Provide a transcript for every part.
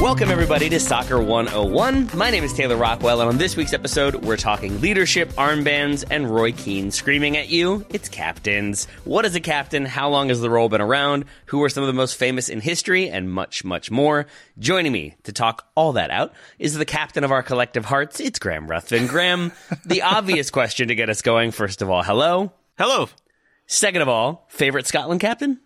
Welcome, everybody, to Soccer 101. My name is Taylor Rockwell, and on this week's episode, we're talking leadership, armbands, and Roy Keane screaming at you. It's captains. What is a captain? How long has the role been around? Who are some of the most famous in history? And much, much more. Joining me to talk all that out is the captain of our collective hearts. It's Graham Ruthven. Graham, the obvious question to get us going, first of all, hello. Hello. Second of all, favorite Scotland captain?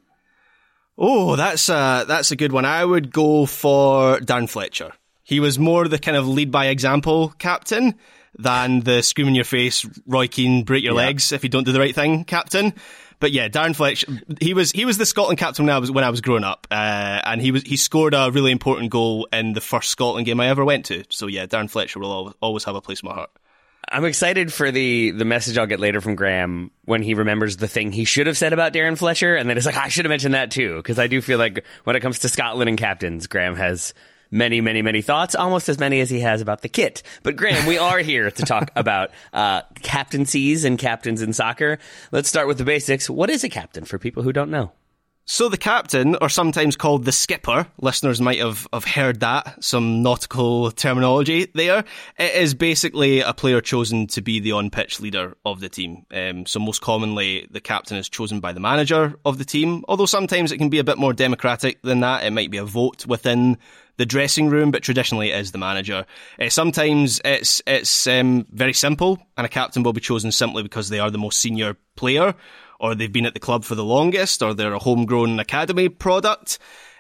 Oh, that's a good one. I would go for Darren Fletcher. He was more the kind of lead by example captain than the scream in your face, Roy Keane, break your legs if you don't do the right thing captain. But yeah, Darren Fletcher, he was the Scotland captain when I was growing up, and he scored a really important goal in the first Scotland game I ever went to. So yeah, Darren Fletcher will always have a place in my heart. I'm excited for the message I'll get later from Graham when he remembers the thing he should have said about Darren Fletcher, and then it's like, I should have mentioned that too, because I do feel like when it comes to Scotland and captains, Graham has many, many, many thoughts, almost as many as he has about the kit. But Graham, we are here to talk about captaincies and captains in soccer. Let's start with the basics. What is a captain for people who don't know? So the captain, or sometimes called the skipper, listeners might have heard that, some nautical terminology there. It is basically a player chosen to be the on-pitch leader of the team. So most commonly, the captain is chosen by the manager of the team, although sometimes it can be a bit more democratic than that. It might be a vote within the dressing room, but traditionally it is the manager. Sometimes it's very simple, and a captain will be chosen simply because they are the most senior player, or they've been at the club for the longest, or they're a homegrown academy product.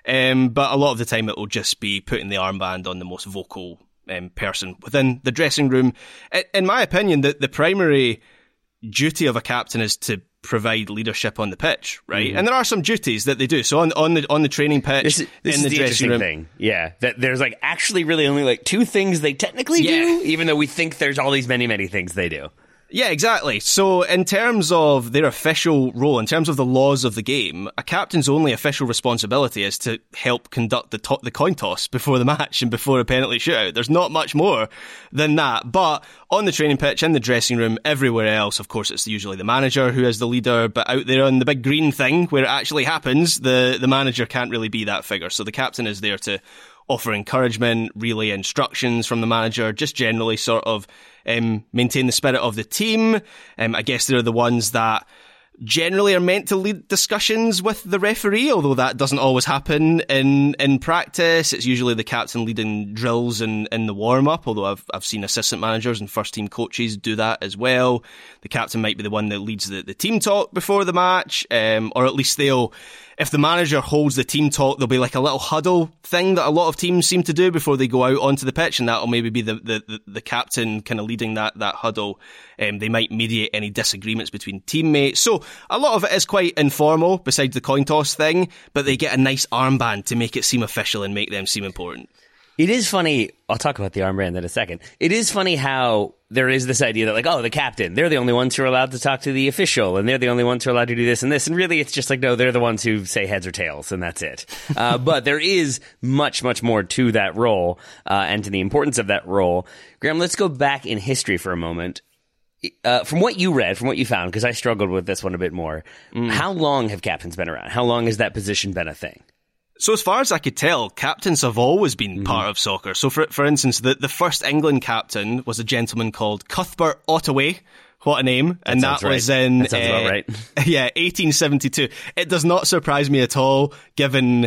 But a lot of the time it will just be putting the armband on the most vocal person within the dressing room. In my opinion, the primary duty of a captain is to provide leadership on the pitch, right? Mm-hmm. And there are some duties that they do. So on the training pitch, this is the dressing room thing. Yeah, that there's like actually really only like two things they technically do, even though we think there's all these many things they do. Yeah, exactly. So in terms of their official role, in terms of the laws of the game, a captain's only official responsibility is to help conduct the coin toss before the match and before a penalty shootout. There's not much more than that. But on the training pitch, in the dressing room, everywhere else, of course, it's usually the manager who is the leader. But out there on the big green thing where it actually happens, the manager can't really be that figure. So the captain is there to offer encouragement, relay instructions from the manager, just generally sort of maintain the spirit of the team. I guess they're the ones that generally are meant to lead discussions with the referee, although that doesn't always happen in practice. It's usually the captain leading drills in the warm-up, although I've seen assistant managers and first-team coaches do that as well. The captain might be the one that leads the team talk before the match, or at least if the manager holds the team talk, there'll be like a little huddle thing that a lot of teams seem to do before they go out onto the pitch, and that'll maybe be the captain kind of leading that huddle. They might mediate any disagreements between teammates. So a lot of it is quite informal, besides the coin toss thing, but they get a nice armband to make it seem official and make them seem important. It is funny, I'll talk about the armband in a second. It is funny how there is this idea that, like, oh, the captain, they're the only ones who are allowed to talk to the official, and they're the only ones who are allowed to do this and this. And really, it's just like, no, they're the ones who say heads or tails, and that's it. But there is much more to that role, and to the importance of that role. Graham, let's go back in history for a moment. From what you read, from what you found, because I struggled with this one a bit more, how long have captains been around? How long has that position been a thing? So as far as I could tell, captains have always been part of soccer. So for instance, the first England captain was a gentleman called Cuthbert Ottaway. What a name. And that was in, that sounds about right. 1872. It does not surprise me at all, given,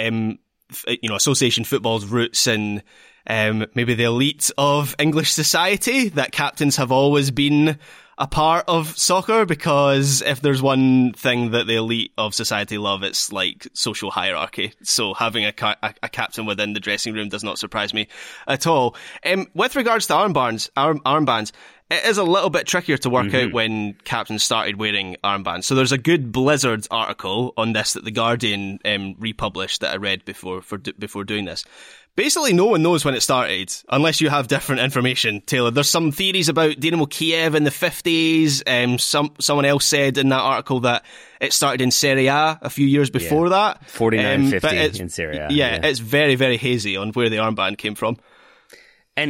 association football's roots in, maybe the elite of English society, that captains have always been a part of soccer, because if there's one thing that the elite of society love, it's like social hierarchy. So having a captain within the dressing room does not surprise me at all. With regards to armbands, it is a little bit trickier to work out when captains started wearing armbands. So there's a good Blizzard article on this that The Guardian republished that I read before doing this. Basically, no one knows when it started, unless you have different information, Taylor. There's some theories about Dynamo Kiev in the 50s. Someone else said in that article that it started in Serie A a few years before that. 49-50 in Serie A. Yeah, it's very, very hazy on where the armband came from. And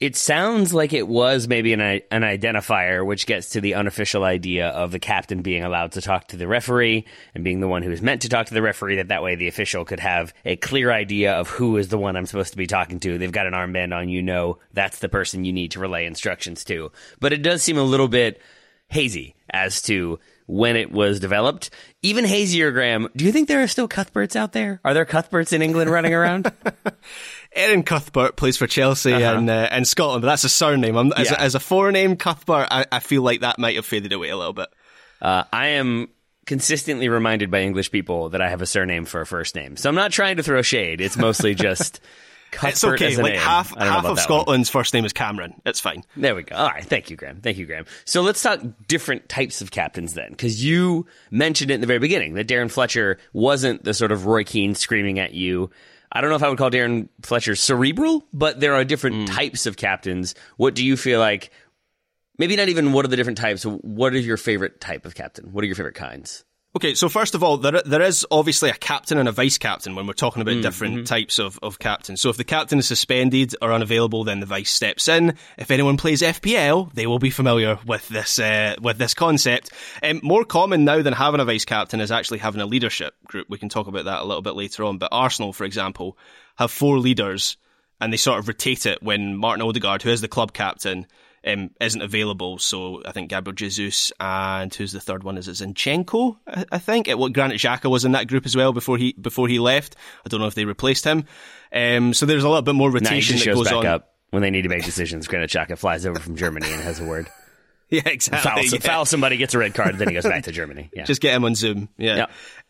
It sounds like it was maybe an identifier, which gets to the unofficial idea of the captain being allowed to talk to the referee and being the one who is meant to talk to the referee, that way the official could have a clear idea of who is the one I'm supposed to be talking to. They've got an armband on, that's the person you need to relay instructions to. But it does seem a little bit hazy as to when it was developed. Even hazier, Graham, do you think there are still Cuthberts out there? Are there Cuthberts in England running around? Erin Cuthbert plays for Chelsea and Scotland, but that's a surname. As a forename, Cuthbert, I feel like that might have faded away a little bit. I am consistently reminded by English people that I have a surname for a first name. So I'm not trying to throw shade. It's mostly just Cuthbert. It's okay. As a like name. half of Scotland's first name is Cameron. It's fine. There we go. All right. Thank you, Graham. So let's talk different types of captains then, because you mentioned it in the very beginning that Darren Fletcher wasn't the sort of Roy Keane screaming at you. I don't know if I would call Darren Fletcher cerebral, but there are different types of captains. What do you feel like? Maybe not even what are the different types. What is your favorite type of captain? What are your favorite kinds? Okay, so first of all, there is obviously a captain and a vice captain when we're talking about different types of captains. So if the captain is suspended or unavailable, then the vice steps in. If anyone plays FPL, they will be familiar with this concept. More common now than having a vice captain is actually having a leadership group. We can talk about that a little bit later on. But Arsenal, for example, have 4 leaders, and they sort of rotate it when Martin Odegaard, who is the club captain, isn't available. So I think Gabriel Jesus and who's the third one? Is it Zinchenko? I think. Granit Xhaka was in that group as well before he left. I don't know if they replaced him. So there's a little bit more rotation that goes on. Up when they need to make decisions. Granit Xhaka flies over from Germany and has a word. Yeah, exactly. Foul somebody, gets a red card, then he goes back to Germany. Yeah. Just get him on Zoom. Yeah.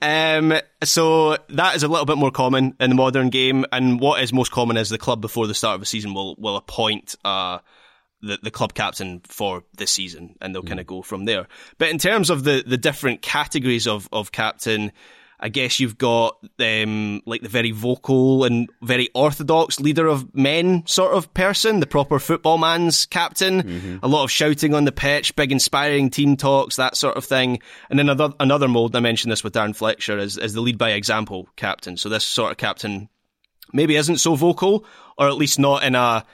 So that is a little bit more common in the modern game, and what is most common is the club before the start of a season will appoint the club captain for this season, and they'll kind of go from there. But in terms of the different categories of captain, I guess you've got like the very vocal and very orthodox leader of men sort of person, the proper football man's captain. A lot of shouting on the pitch, big inspiring team talks, that sort of thing. And then another mold, I mentioned this with Darren Fletcher, is the lead by example captain. So this sort of captain maybe isn't so vocal, or at least not in a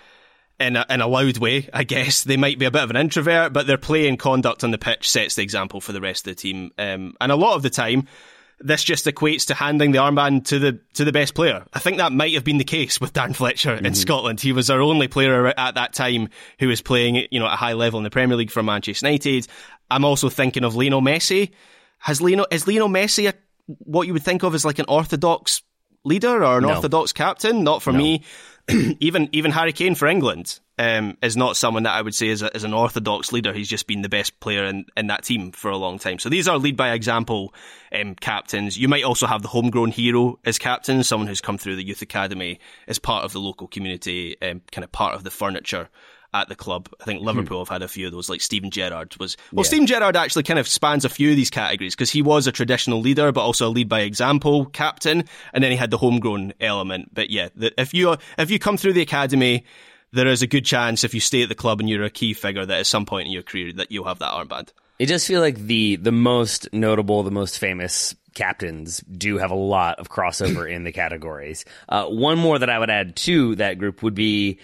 loud way, I guess. They might be a bit of an introvert, but their play and conduct on the pitch sets the example for the rest of the team. And a lot of the time, this just equates to handing the armband to the best player. I think that might have been the case with Darren Fletcher in Scotland. He was our only player at that time who was playing, at a high level in the Premier League for Manchester United. I'm also thinking of Lionel Messi. Is Lionel Messi what you would think of as like an orthodox leader or an orthodox captain? Not for me. Even Harry Kane for England is not someone that I would say is an orthodox leader. He's just been the best player in that team for a long time. So these are lead by example captains. You might also have the homegrown hero as captain, someone who's come through the youth academy as part of the local community, kind of part of the furniture at the club. I think Liverpool have had a few of those, like Steven Gerrard was. Well, Steven Gerrard actually kind of spans a few of these categories because he was a traditional leader, but also a lead by example captain, and then he had the homegrown element. But yeah, if you come through the academy, there is a good chance if you stay at the club and you're a key figure that at some point in your career that you'll have that armband. It does feel like the most notable, the most famous captains do have a lot of crossover in the categories. One more that I would add to that group would be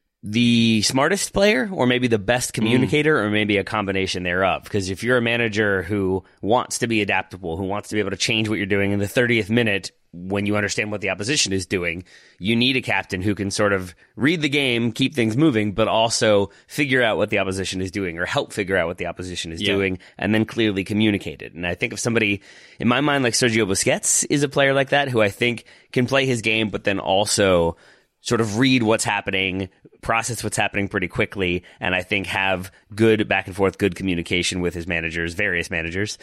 the smartest player, or maybe the best communicator, or maybe a combination thereof. Because if you're a manager who wants to be adaptable, who wants to be able to change what you're doing in the 30th minute when you understand what the opposition is doing, you need a captain who can sort of read the game, keep things moving, but also figure out what the opposition is doing, or help figure out what the opposition is doing, and then clearly communicate it. And I think of somebody, in my mind, like Sergio Busquets is a player like that, who I think can play his game, but then also sort of read what's happening, process what's happening pretty quickly, and I think have good back and forth, good communication with his managers, various managers,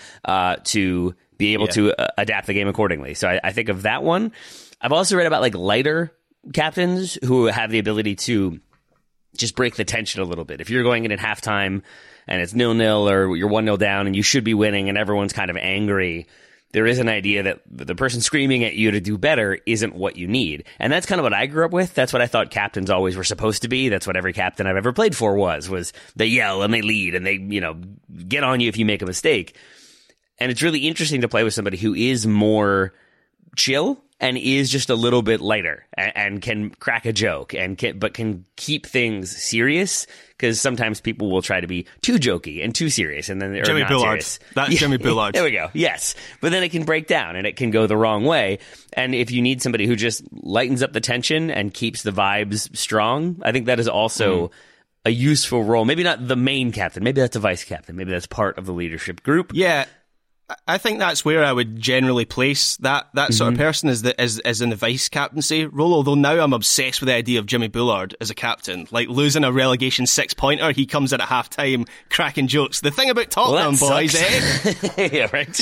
to be able to adapt the game accordingly. So I think of that one. I've also read about like lighter captains who have the ability to just break the tension a little bit. If you're going in at halftime and it's 0-0 or you're 1-0 down and you should be winning and everyone's kind of angry, there is an idea that the person screaming at you to do better isn't what you need. And that's kind of what I grew up with. That's what I thought captains always were supposed to be. That's what every captain I've ever played for was they yell and they lead and they, get on you if you make a mistake. And it's really interesting to play with somebody who is more chill and is just a little bit lighter and can crack a joke but can keep things serious, because sometimes people will try to be too jokey and too serious, and then they're Jimmy not Bullard. serious. That's Jimmy Bullard. There we go. Yes. But then it can break down and it can go the wrong way. And if you need somebody who just lightens up the tension and keeps the vibes strong, I think that is also a useful role. Maybe not the main captain. Maybe that's a vice captain. Maybe that's part of the leadership group. Yeah. I think that's where I would generally place that sort of person is in the vice captaincy role. Although now I'm obsessed with the idea of Jimmy Bullard as a captain, like losing a relegation 6-pointer, he comes in at half time cracking jokes. The thing about Tottenham, boys, eh? Yeah, right.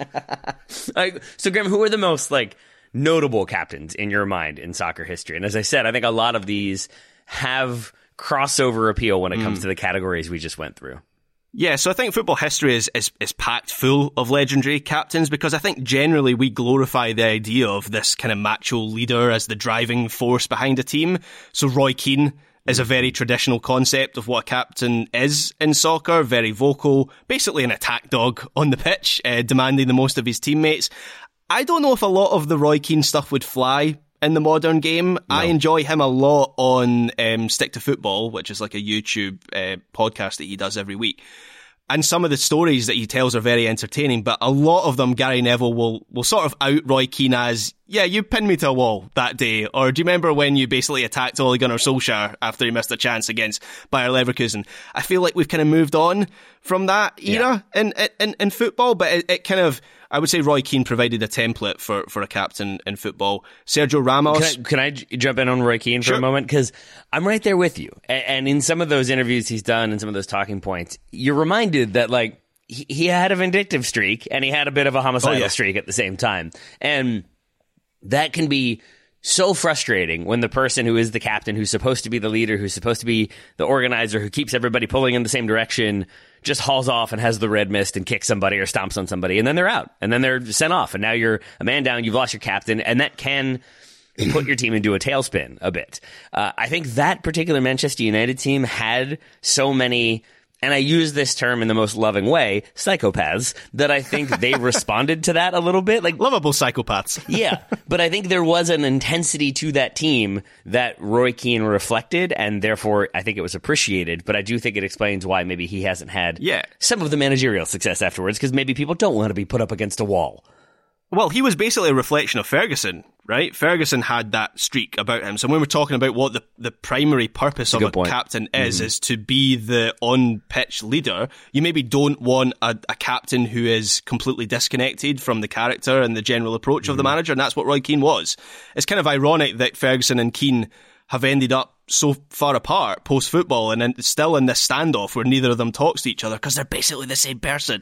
So Graham, who are the most notable captains in your mind in soccer history? And as I said, I think a lot of these have crossover appeal when it comes to the categories we just went through. Yeah, so I think football history is packed full of legendary captains, because I think generally we glorify the idea of this kind of macho leader as the driving force behind a team. So Roy Keane is a very traditional concept of what a captain is in soccer, very vocal, basically an attack dog on the pitch, demanding the most of his teammates. I don't know if a lot of the Roy Keane stuff would fly in the modern game. No. I enjoy him a lot on Stick to Football, which is like a YouTube podcast that he does every week. And some of the stories that he tells are very entertaining, but a lot of them, Gary Neville will sort of out Roy Keane as, yeah, you pinned me to a wall that day. Or do you remember when you basically attacked Ole Gunnar Solskjaer after he missed a chance against Bayer Leverkusen? I feel like we've kind of moved on from that era in football, but it kind of, I would say Roy Keane provided a template for a captain in football. Sergio Ramos. Can I jump in on Roy Keane for a moment? Because I'm right there with you. And in some of those interviews he's done and some of those talking points, you're reminded that he had a vindictive streak and he had a bit of a homicidal streak at the same time. And that can be so frustrating when the person who is the captain, who's supposed to be the leader, who's supposed to be the organizer, who keeps everybody pulling in the same direction, just hauls off and has the red mist and kicks somebody or stomps on somebody, and then they're out, and then they're sent off, and now you're a man down, you've lost your captain, and that can put your team into a tailspin a bit. I think that particular Manchester United team had so many, and I use this term in the most loving way, psychopaths, that I think they responded to that a little bit. Lovable psychopaths. Yeah, but I think there was an intensity to that team that Roy Keane reflected, and therefore I think it was appreciated, but I do think it explains why maybe he hasn't had some of the managerial success afterwards, because maybe people don't want to be put up against a wall. Well, he was basically a reflection of Ferguson, right? Ferguson had that streak about him. So when we're talking about what the primary purpose of a captain is to be the on-pitch leader, you maybe don't want a captain who is completely disconnected from the character and the general approach of the manager, and that's what Roy Keane was. It's kind of ironic that Ferguson and Keane have ended up so far apart post-football and then still in this standoff where neither of them talks to each other because they're basically the same person.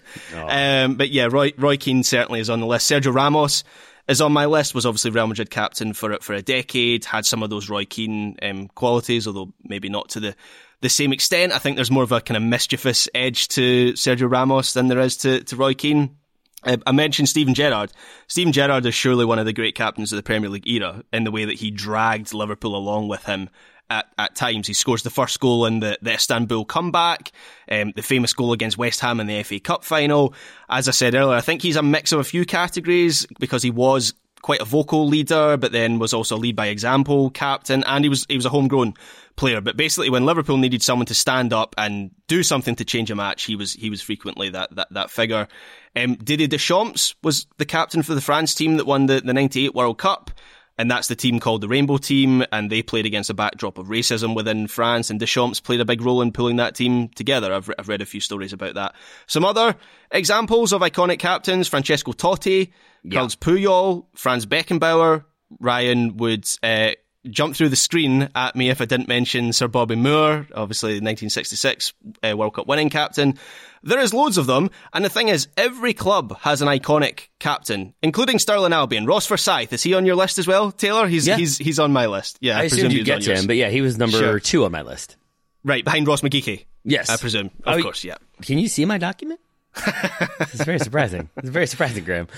But yeah, Roy Keane certainly is on the list. Sergio Ramos is on my list, was obviously Real Madrid captain for a decade, had some of those Roy Keane qualities, although maybe not to the same extent. I think there's more of a kind of mischievous edge to Sergio Ramos than there is to Roy Keane. I mentioned Steven Gerrard. Steven Gerrard is surely one of the great captains of the Premier League era in the way that he dragged Liverpool along with him at times. He scores the first goal in the Istanbul comeback, the famous goal against West Ham in the FA Cup final. As I said earlier, I think he's a mix of a few categories because he was quite a vocal leader, but then was also a lead by example captain, and he was a homegrown player. But basically, when Liverpool needed someone to stand up and do something to change a match, he was frequently that figure. Didier Deschamps was the captain for the France team that won the 98 World Cup, and that's the team called the Rainbow Team, and they played against a backdrop of racism within France, and Deschamps played a big role in pulling that team together. I've read a few stories about that. Some other examples of iconic captains: Francesco Totti, Carlos Puyol, Franz Beckenbauer. Ryan would jump through the screen at me if I didn't mention Sir Bobby Moore, obviously the 1966 World Cup winning captain. There is loads of them, and the thing is, every club has an iconic captain, including Stirling Albion. Ross Forsyth, is he on your list as well, Taylor? He's on my list. Yeah, I assumed you'd get to him, but yeah, he was number 2 on my list. Right, behind Ross McGeechy. Yes. I presume. Of course, yeah. Can you see my document? It's very surprising. It's very surprising, Graham.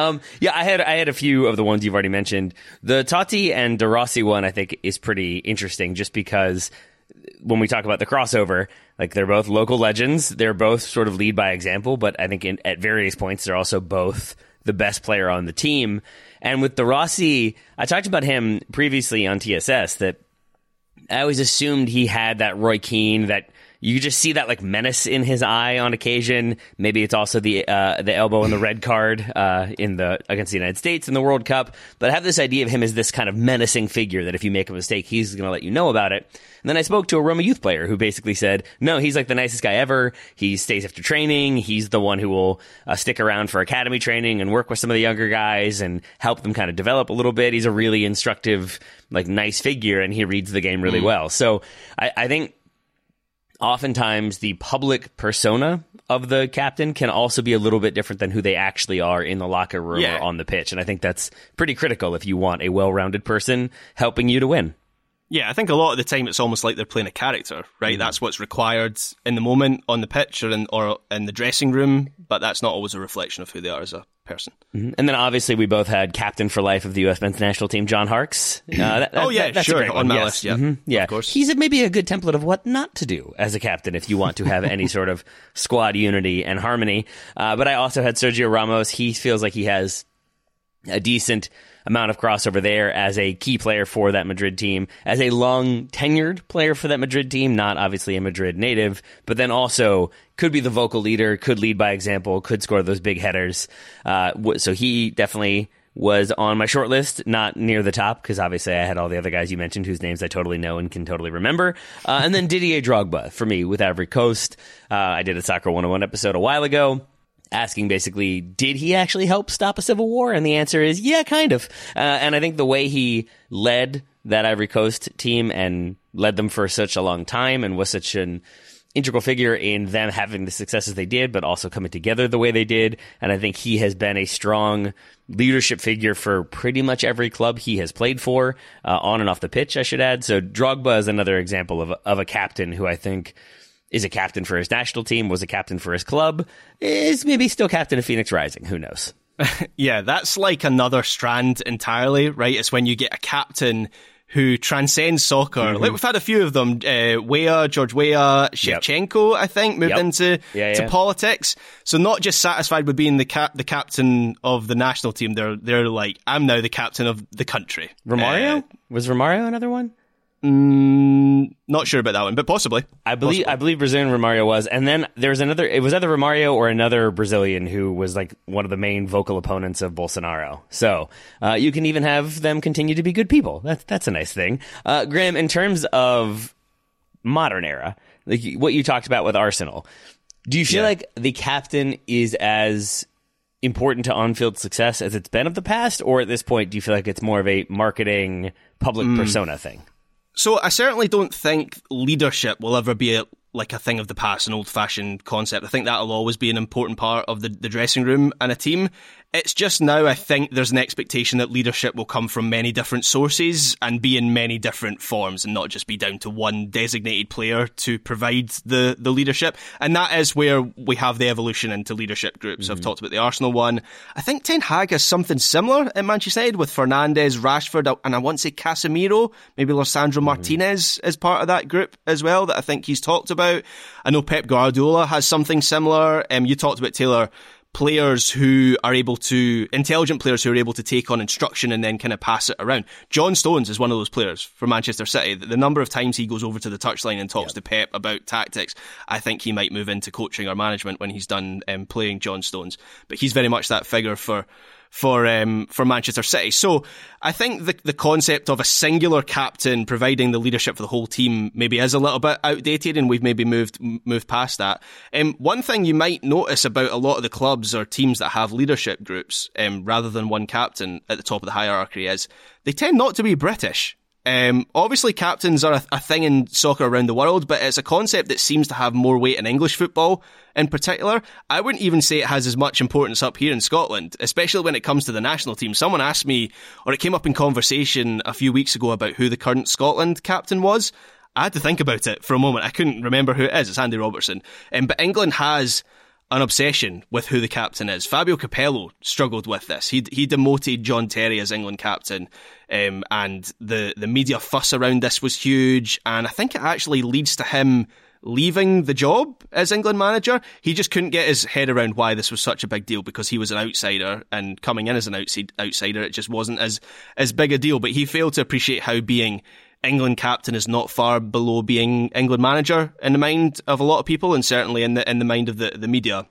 I had a few of the ones you've already mentioned. The Totti and De Rossi one, I think, is pretty interesting just because when we talk about the crossover, they're both local legends. They're both sort of lead by example, but I think at various points they're also both the best player on the team. And with De Rossi, I talked about him previously on TSS, that I always assumed he had that Roy Keane, that you just see that like menace in his eye on occasion. Maybe it's also the elbow and the red card against the United States in the World Cup. But I have this idea of him as this kind of menacing figure that if you make a mistake, he's going to let you know about it. And then I spoke to a Roma youth player who basically said, no, he's like the nicest guy ever. He stays after training. He's the one who will stick around for academy training and work with some of the younger guys and help them kind of develop a little bit. He's a really instructive, like nice figure, and he reads the game really well. So I think oftentimes the public persona of the captain can also be a little bit different than who they actually are in the locker room or on the pitch. And I think that's pretty critical if you want a well-rounded person helping you to win. Yeah, I think a lot of the time it's almost like they're playing a character, right? Mm-hmm. That's what's required in the moment on the pitch or in the dressing room, but that's not always a reflection of who they are as a person. Mm-hmm. And then obviously we both had captain for life of the U.S. men's national team, John Harkes. That's sure, on my list, yeah. Mm-hmm. Yeah, of course. He's maybe a good template of what not to do as a captain if you want to have any sort of squad unity and harmony. But I also had Sergio Ramos. He feels like he has a decent amount of crossover there as a key player for that Madrid team, as a long tenured player for that Madrid team, not obviously a Madrid native, but then also could be the vocal leader, could lead by example, could score those big headers. So he definitely was on my short list, not near the top, because obviously I had all the other guys you mentioned whose names I totally know and can totally remember. And then Didier Drogba for me with Ivory Coast. I did a Soccer 101 episode a while ago, asking basically, did he actually help stop a civil war? And the answer is, yeah, kind of. And I think the way he led that Ivory Coast team and led them for such a long time and was such an integral figure in them having the successes they did, but also coming together the way they did. And I think he has been a strong leadership figure for pretty much every club he has played for, on and off the pitch, I should add. So Drogba is another example of a captain who I think is a captain for his national team, was a captain for his club, is maybe still captain of Phoenix Rising. Who knows? Yeah, that's like another strand entirely, right? It's when you get a captain who transcends soccer. Mm-hmm. Like we've had a few of them. George Weah, Shevchenko, I think, moved into to politics. So not just satisfied with being the captain of the national team, they're like, I'm now the captain of the country. Romario? Was Romario another one? Not sure about that one, but possibly. I believe Brazilian Romario was, and then there was another. It was either Romario or another Brazilian who was like one of the main vocal opponents of Bolsonaro. So you can even have them continue to be good people. That's a nice thing. Graham, in terms of modern era, like what you talked about with Arsenal, do you feel like the captain is as important to on-field success as it's been of the past, or at this point, do you feel like it's more of a marketing public persona thing? So I certainly don't think leadership will ever be a thing of the past, an old-fashioned concept. I think that'll always be an important part of the dressing room and a team. It's just now I think there's an expectation that leadership will come from many different sources and be in many different forms and not just be down to one designated player to provide the leadership. And that is where we have the evolution into leadership groups. I've talked about the Arsenal one. I think Ten Hag has something similar at Manchester United with Fernandes, Rashford, and I want to say Casemiro, maybe Lisandro Martinez as part of that group as well that I think he's talked about. I know Pep Guardiola has something similar. You talked about, Taylor, intelligent players who are able to take on instruction and then kind of pass it around. John Stones is one of those players for Manchester City. The number of times he goes over to the touchline and talks to Pep about tactics, I think he might move into coaching or management when he's done playing John Stones. But he's very much that figure for Manchester City. So I think the concept of a singular captain providing the leadership for the whole team maybe is a little bit outdated, and we've maybe moved past that. One thing you might notice about a lot of the clubs or teams that have leadership groups, rather than one captain at the top of the hierarchy, is they tend not to be British. Obviously captains are a thing in soccer around the world, but it's a concept that seems to have more weight in English football in particular. I wouldn't even say it has as much importance up here in Scotland, especially when it comes to the national team. Someone asked me, or it came up in conversation a few weeks ago about who the current Scotland captain was. I had to think about it for a moment. I couldn't remember who it is. It's Andy Robertson. But England has an obsession with who the captain is. Fabio Capello struggled with this. He demoted John Terry as England captain, and the media fuss around this was huge, and I think it actually leads to him leaving the job as England manager. He just couldn't get his head around why this was such a big deal, because he was an outsider, and coming in as an outsider, it just wasn't as big a deal. But he failed to appreciate how being England captain is not far below being England manager in the mind of a lot of people, and certainly in the mind of the media.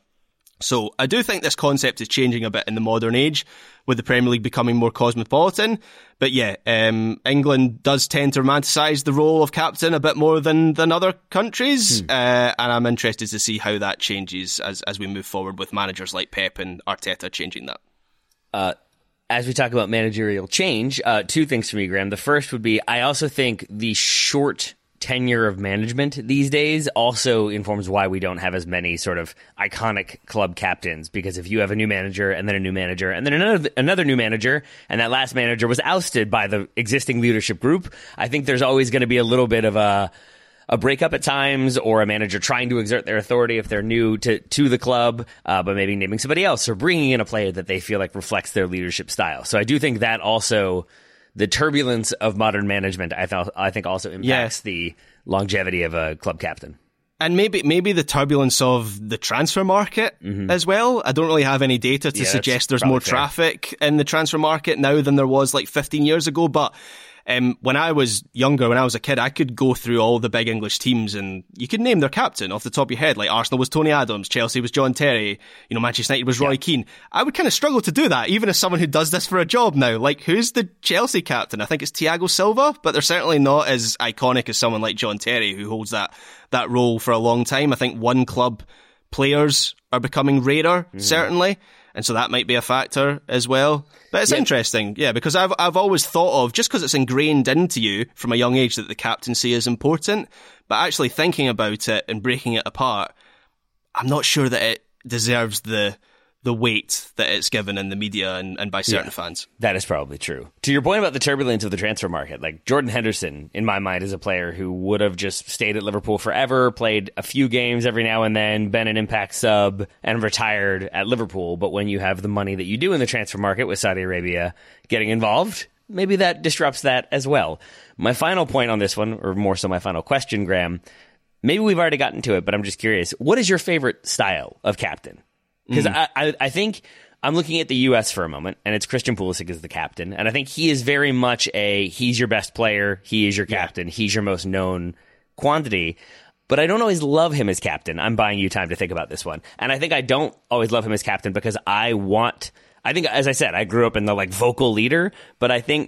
So I do think this concept is changing a bit in the modern age, with the Premier League becoming more cosmopolitan. But yeah, England does tend to romanticise the role of captain a bit more than other countries. And I'm interested to see how that changes as we move forward with managers like Pep and Arteta changing that. As we talk about managerial change, two things for me, Graham. The first would be, I also think the short tenure of management these days also informs why we don't have as many sort of iconic club captains, because if you have a new manager and then a new manager and then another new manager, and that last manager was ousted by the existing leadership group, I think there's always going to be a little bit of a breakup at times, or a manager trying to exert their authority if they're new to the club, but maybe naming somebody else or bringing in a player that they feel like reflects their leadership style. So I do think that also, the turbulence of modern management, I think also impacts the longevity of a club captain. And maybe the turbulence of the transfer market as well. I don't really have any data to suggest there's more traffic in the transfer market now than there was like 15 years ago. But when I was younger, when I was a kid, I could go through all the big English teams and you could name their captain off the top of your head. Like Arsenal was Tony Adams, Chelsea was John Terry, Manchester United was Roy Keane. I would kind of struggle to do that, even as someone who does this for a job now. Like, who's the Chelsea captain? I think it's Thiago Silva, but they're certainly not as iconic as someone like John Terry, who holds that role for a long time. I think one club players are becoming rarer, certainly. And so that might be a factor as well. But it's interesting, because I've always thought of, just because it's ingrained into you from a young age that the captaincy is important, but actually thinking about it and breaking it apart, I'm not sure that it deserves the weight that it's given in the media and by certain fans. That is probably true. To your point about the turbulence of the transfer market, like Jordan Henderson, in my mind, is a player who would have just stayed at Liverpool forever, played a few games every now and then, been an impact sub, and retired at Liverpool. But when you have the money that you do in the transfer market with Saudi Arabia getting involved, maybe that disrupts that as well. My final point on this one, or more so my final question, Graham, maybe we've already gotten to it, but I'm just curious. What is your favorite style of captain? Because I think I'm looking at the U.S. for a moment, and it's Christian Pulisic as the captain, and I think he is very much he's your best player, he is your captain, he's your most known quantity, but I don't always love him as captain. I'm buying you time to think about this one. And I think I don't always love him as captain because I think, as I said, I grew up in the vocal leader, but I think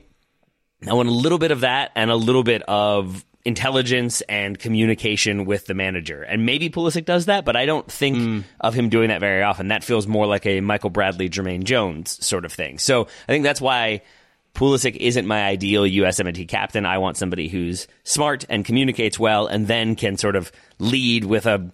I want a little bit of that and a little bit of intelligence and communication with the manager. And maybe Pulisic does that, but I don't think of him doing that very often. That feels more like a Michael Bradley, Jermaine Jones sort of thing. So I think that's why Pulisic isn't my ideal US M&T captain. I want somebody who's smart and communicates well and then can sort of lead with a,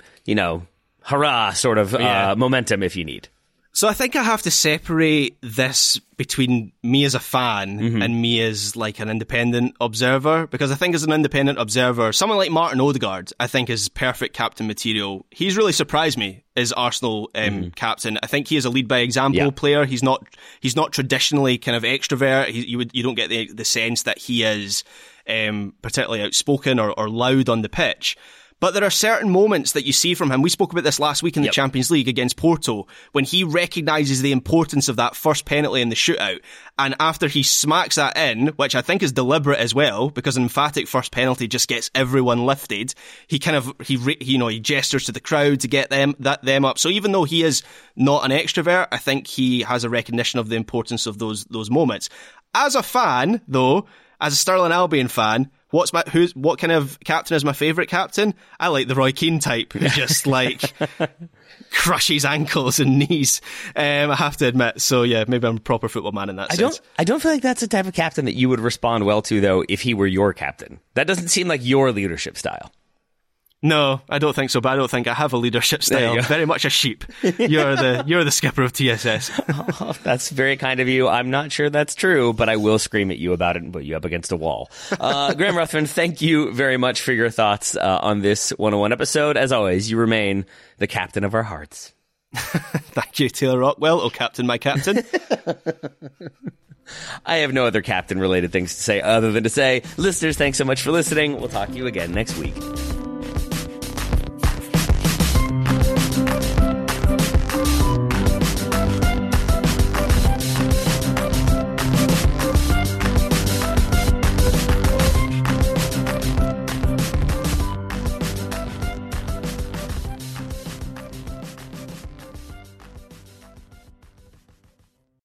hurrah sort of momentum if you need. So I think I have to separate this between me as a fan and me as an independent observer, because I think as an independent observer, someone like Martin Odegaard, I think is perfect captain material. He's really surprised me as Arsenal captain. I think he is a lead by example player. He's not traditionally kind of extrovert. You don't get the sense that he is particularly outspoken or loud on the pitch. But there are certain moments that you see from him. We spoke about this last week in the Champions League against Porto, when he recognises the importance of that first penalty in the shootout. And after he smacks that in, which I think is deliberate as well, because an emphatic first penalty just gets everyone lifted, he gestures to the crowd to get them up. So even though he is not an extrovert, I think he has a recognition of the importance of those moments. As a fan, though, as a Sterling Albion fan, what kind of captain is my favourite captain? I like the Roy Keane type, who just crushes ankles and knees. I have to admit. So yeah, maybe I'm a proper football man in that sense. I don't feel like that's the type of captain that you would respond well to, though, if he were your captain. That doesn't seem like your leadership style. No, I don't think so, but I don't think I have a leadership style. Very much a sheep. You're the skipper of TSS. Oh, that's very kind of you. I'm not sure that's true, but I will scream at you about it and put you up against a wall. Graham Ruthven, thank you very much for your thoughts on this 101 episode. As always, you remain the captain of our hearts. Thank you, Taylor Rockwell. Oh, captain, my captain. I have no other captain-related things to say other than to say, listeners, thanks so much for listening. We'll talk to you again next week.